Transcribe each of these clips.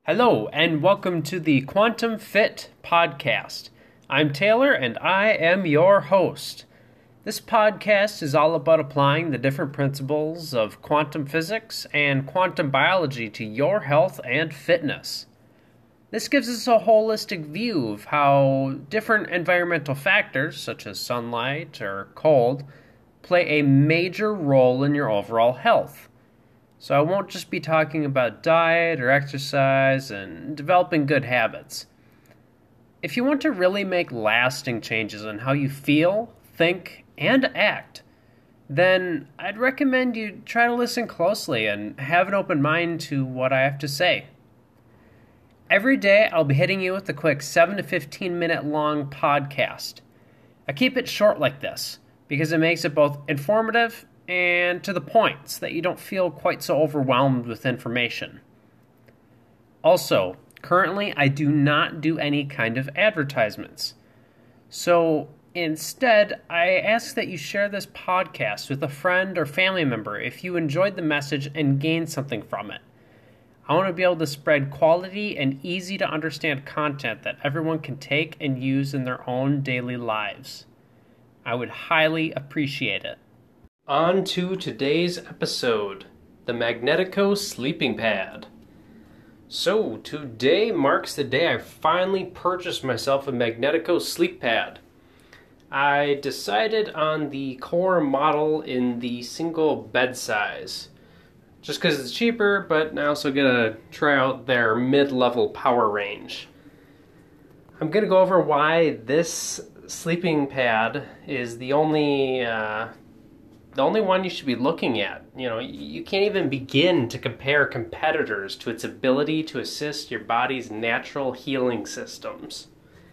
Hello, and welcome to the Quantum Fit Podcast. I'm Taylor, and I am your host. This podcast is all about applying the different principles of quantum physics and quantum biology to your health and fitness. This gives us a holistic view of how different environmental factors, such as sunlight or cold, play a major role in your overall health. So I won't just be talking about diet or exercise and developing good habits. If you want to really make lasting changes in how you feel, think, and act, then I'd recommend you try to listen closely and have an open mind to what I have to say. Every day I'll be hitting you with a quick 7 to 15 minute long podcast. I keep it short like this because it makes it both informative and to the point so that you don't feel quite so overwhelmed with information. Also, currently I do not do any kind of advertisements. So instead, I ask that you share this podcast with a friend or family member if you enjoyed the message and gained something from it. I want to be able to spread quality and easy to understand content that everyone can take and use in their own daily lives. I would highly appreciate it. On to today's episode, the Magnetico Sleeping Pad. So, today marks the day I finally purchased myself a Magnetico Sleep Pad. I decided on the core model in the single bed size, just because it's cheaper, but I also get to try out their mid-level power range. I'm going to go over why this sleeping pad is the only one you should be looking at. You know, you can't even begin to compare competitors to its ability to assist your body's natural healing systems.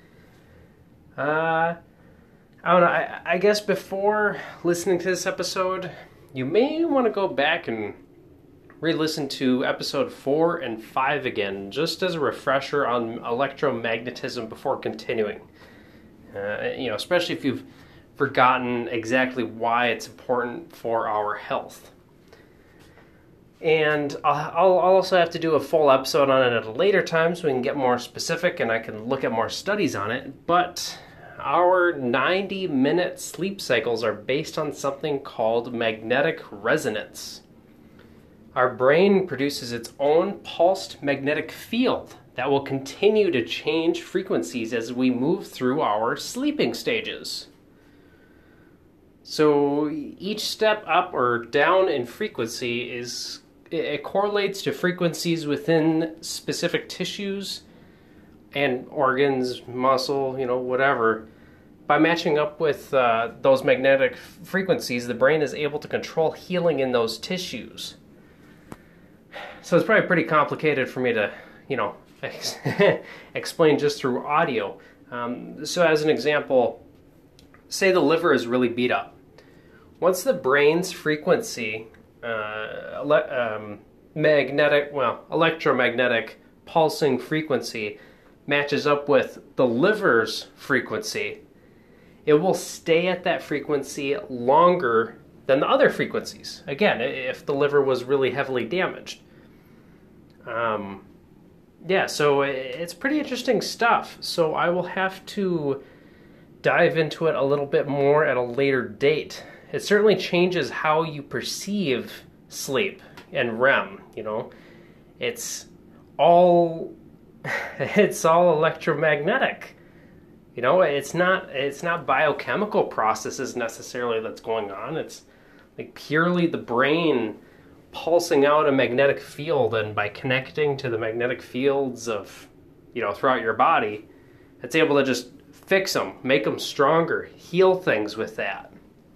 I don't know, I guess before listening to this episode, you may want to go back and re-listen to episode 4 and 5 again, just as a refresher on electromagnetism before continuing. Especially if you've forgotten exactly why it's important for our health. And I'll also have to do a full episode on it at a later time so we can get more specific and I can look at more studies on it. But our 90-minute sleep cycles are based on something called magnetic resonance. Our brain produces its own pulsed magnetic field that will continue to change frequencies as we move through our sleeping stages. So each step up or down in frequency it correlates to frequencies within specific tissues and organs, muscle, whatever. By matching up with those magnetic frequencies, the brain is able to control healing in those tissues. So it's probably pretty complicated for me to, explain just through audio. So as an example, say the liver is really beat up. Once the brain's frequency, electromagnetic pulsing frequency matches up with the liver's frequency, it will stay at that frequency longer than the other frequencies. Again, if the liver was really heavily damaged. So it's pretty interesting stuff. So I will have to dive into it a little bit more at a later date. It certainly changes how you perceive sleep and REM, It's all electromagnetic. It's not biochemical processes necessarily that's going on. It's like purely the brain pulsing out a magnetic field, and by connecting to the magnetic fields of, throughout your body, it's able to just fix them, make them stronger, heal things with that.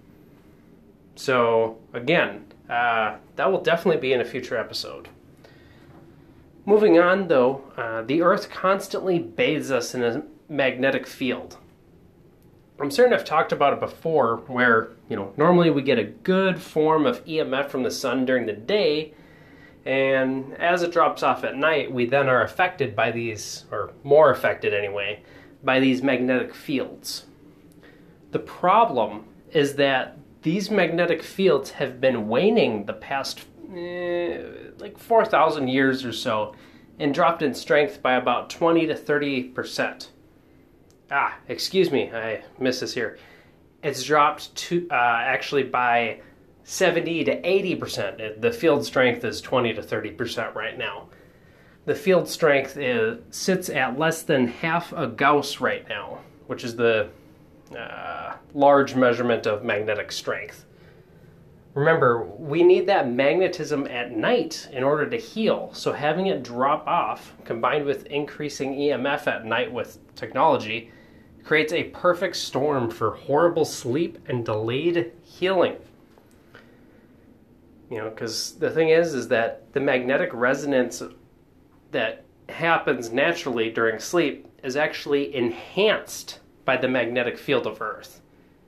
So, again, that will definitely be in a future episode. Moving on, though, the Earth constantly bathes us in a magnetic field. I'm certain I've talked about it before, where, normally we get a good form of EMF from the sun during the day, and as it drops off at night, we then are affected by these, or more affected anyway, by these magnetic fields. The problem is that these magnetic fields have been waning the past 4,000 years or so and dropped in strength by about 20 to 30%. Excuse me, I missed this here. It's dropped to actually by 70 to 80%. The field strength is 20 to 30% right now. The field strength sits at less than half a Gauss right now, which is the large measurement of magnetic strength. Remember, we need that magnetism at night in order to heal, so having it drop off, combined with increasing EMF at night with technology, creates a perfect storm for horrible sleep and delayed healing. Because the thing is that the magnetic resonance that happens naturally during sleep is actually enhanced by the magnetic field of Earth.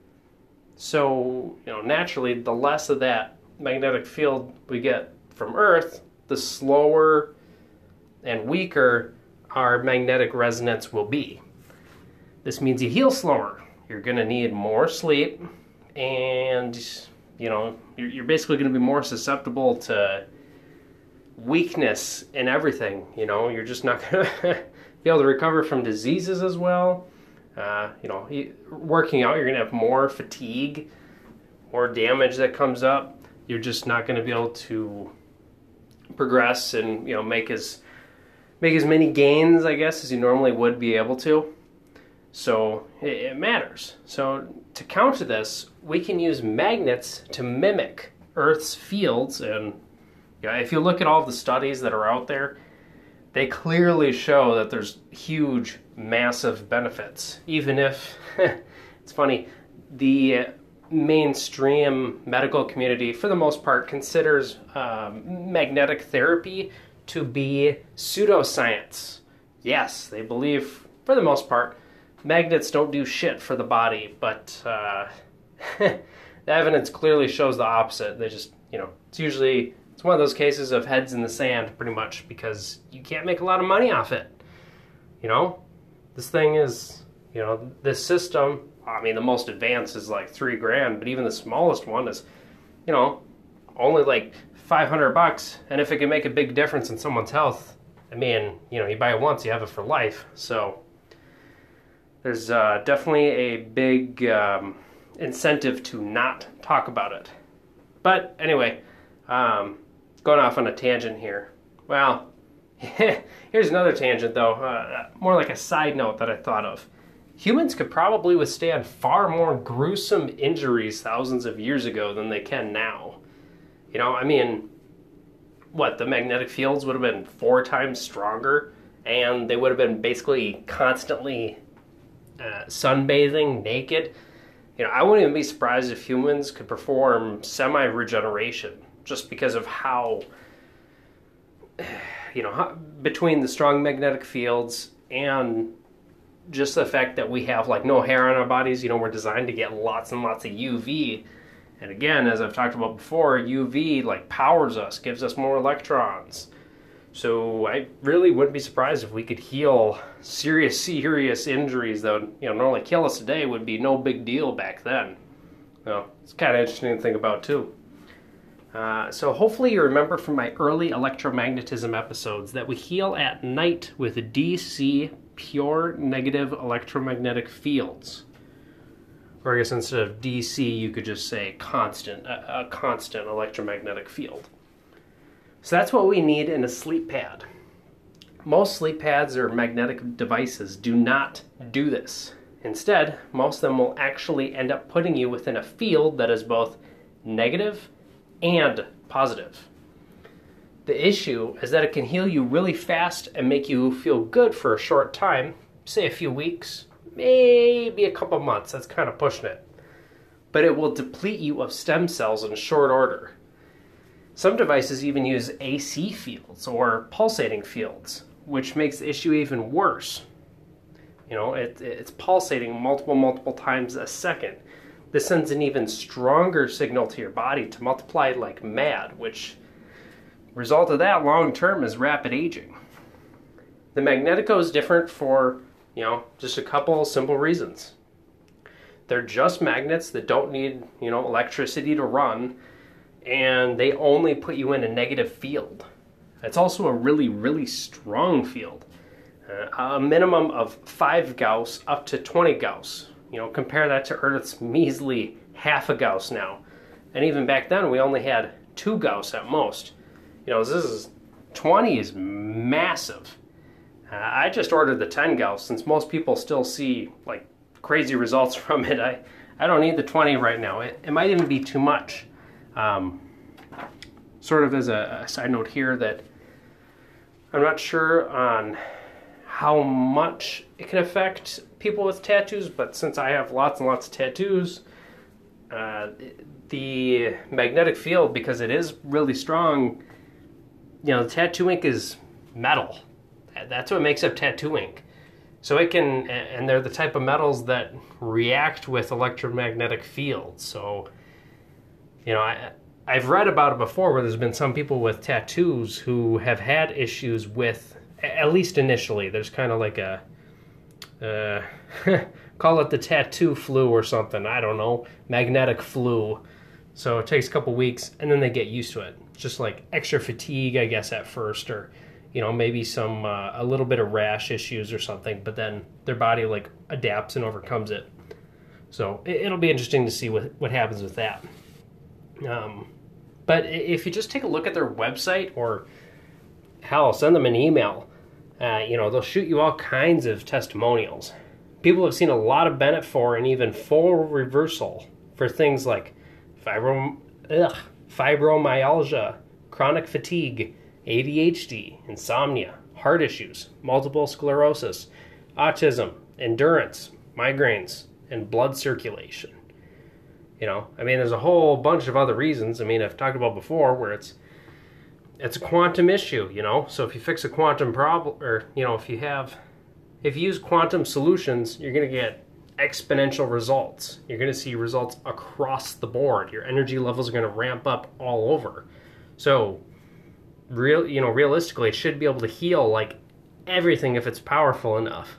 So, naturally, the less of that magnetic field we get from Earth, the slower and weaker our magnetic resonance will be. This means you heal slower. You're going to need more sleep, and you're basically going to be more susceptible to weakness in everything. You're just not going to be able to recover from diseases as well. Working out, you're going to have more fatigue, more damage that comes up. You're just not going to be able to progress and make as many gains, I guess, as you normally would be able to. So it matters. So to counter this, we can use magnets to mimic Earth's fields. And if you look at all the studies that are out there, they clearly show that there's huge, massive benefits. Even if, it's funny, the mainstream medical community, for the most part, considers magnetic therapy to be pseudoscience. Yes, they believe, for the most part, magnets don't do shit for the body, but the evidence clearly shows the opposite. They just, it's one of those cases of heads in the sand, pretty much, because you can't make a lot of money off it. This thing is, this system, the most advanced is like $3,000, but even the smallest one is, only like $500. And if it can make a big difference in someone's health, you buy it once, you have it for life. So there's definitely a big incentive to not talk about it. But anyway, going off on a tangent here. Well, here's another tangent though, more like a side note that I thought of. Humans could probably withstand far more gruesome injuries thousands of years ago than they can now. The magnetic fields would have been 4 times stronger, and they would have been basically constantly sunbathing naked. I wouldn't even be surprised if humans could perform semi-regeneration just because of how, between the strong magnetic fields and just the fact that we have no hair on our bodies, we're designed to get lots and lots of UV. And again, as I've talked about before, UV powers us, gives us more electrons. So I really wouldn't be surprised if we could heal serious injuries that would normally kill us today. Would be no big deal back then. It's kind of interesting to think about too. So hopefully you remember from my early electromagnetism episodes that we heal at night with DC, pure negative electromagnetic fields. Or I guess instead of DC, you could just say a constant electromagnetic field. So that's what we need in a sleep pad. Most sleep pads or magnetic devices do not do this. Instead, most of them will actually end up putting you within a field that is both negative and positive. The issue is that it can heal you really fast and make you feel good for a short time, say a few weeks, maybe a couple months, that's kind of pushing it. But it will deplete you of stem cells in short order. Some devices even use AC fields or pulsating fields, which makes the issue even worse. It's pulsating multiple times a second. This sends an even stronger signal to your body to multiply like mad, which result of that long term is rapid aging. The Magnetico is different for, just a couple simple reasons. They're just magnets that don't need, electricity to run, and they only put you in a negative field. It's also a really, really strong field. A minimum of 5 Gauss up to 20 Gauss. Compare that to Earth's measly half a Gauss now. And even back then, we only had 2 Gauss at most. 20 is massive. I just ordered the 10 Gauss since most people still see like crazy results from it. I don't need the 20 right now. It might even be too much. Sort of as a side note here that I'm not sure on how much it can affect people with tattoos, but since I have lots and lots of tattoos, the magnetic field, because it is really strong, the tattoo ink is metal. That's what makes up tattoo ink. So it can, and they're the type of metals that react with electromagnetic fields. So, I've read about it before where there's been some people with tattoos who have had issues with, at least initially, there's kind of like a, call it the tattoo flu or something, I don't know, magnetic flu. So it takes a couple weeks and then they get used to it. Just like extra fatigue, I guess, at first, or, maybe some, a little bit of rash issues or something, but then their body like adapts and overcomes it. So it'll be interesting to see what happens with that. But if you just take a look at their website, or hell, send them an email, they'll shoot you all kinds of testimonials. People have seen a lot of benefit for and even full reversal for things like fibromyalgia, chronic fatigue, ADHD, insomnia, heart issues, multiple sclerosis, autism, endurance, migraines, and blood circulation. There's a whole bunch of other reasons. I've talked about before where it's a quantum issue, So if you fix a quantum problem, or, if you use quantum solutions, you're going to get exponential results. You're going to see results across the board. Your energy levels are going to ramp up all over. So, realistically, it should be able to heal like everything if it's powerful enough.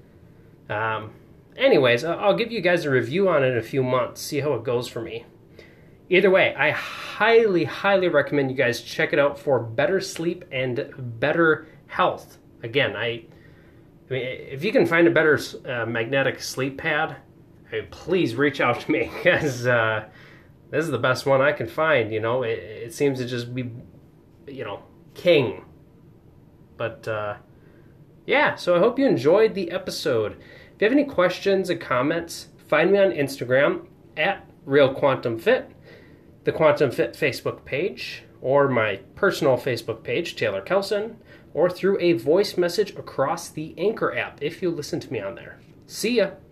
Anyways, I'll give you guys a review on it in a few months, see how it goes for me. Either way, I highly, highly recommend you guys check it out for better sleep and better health. Again, if you can find a better magnetic sleep pad, please reach out to me, because this is the best one I can find. It seems to just be, king. But yeah, so I hope you enjoyed the episode. If you have any questions and comments, find me on Instagram at RealQuantumFit, the Quantum Fit Facebook page, or my personal Facebook page, Taylor Kelson, or through a voice message across the Anchor app if you listen to me on there. See ya!